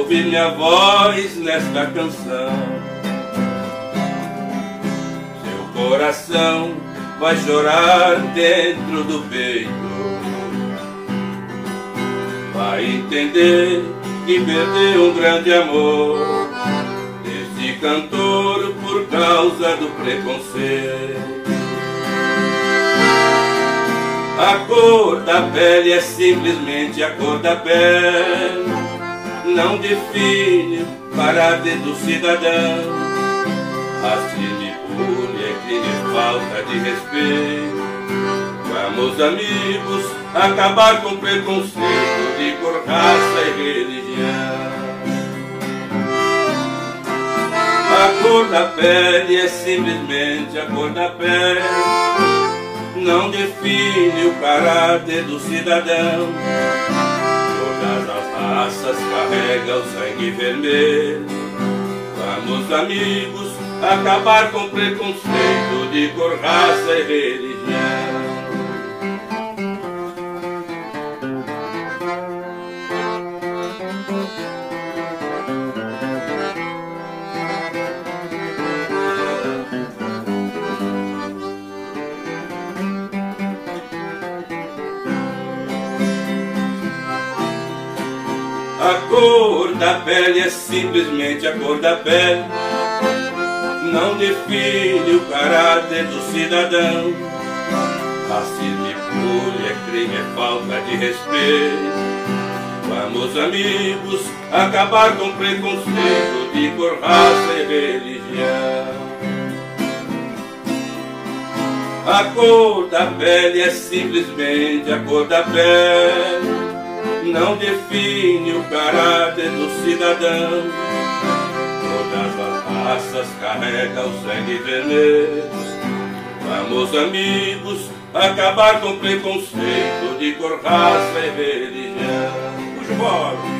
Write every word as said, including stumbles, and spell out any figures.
ouvir minha voz nesta canção. Seu coração vai chorar dentro do peito, vai entender que perdeu um grande amor desse cantor por causa do preconceito. A cor da pele é simplesmente a cor da pele, não define o caráter do cidadão. Racismo e bullying é crime, é falta de respeito. Vamos, amigos, acabar com preconceito de cor, raça e religião. A cor da pele é simplesmente a cor da pele, não define o caráter do cidadão. Todas as raças carregam o sangue vermelho. Vamos, amigos, acabar com preconceito de cor, raça e religião. A cor da pele é simplesmente a cor da pele, não define o caráter do cidadão. Racismo e bullying é crime, é falta de respeito. Vamos, amigos, acabar com preconceito de cor, raça e religião. A cor da pele é simplesmente a cor da pele, não define o caráter do cidadão. Todas as raças carregam o sangue vermelho. Vamos, amigos, acabar com preconceito de cor, raça e religião. Puxa o bolo.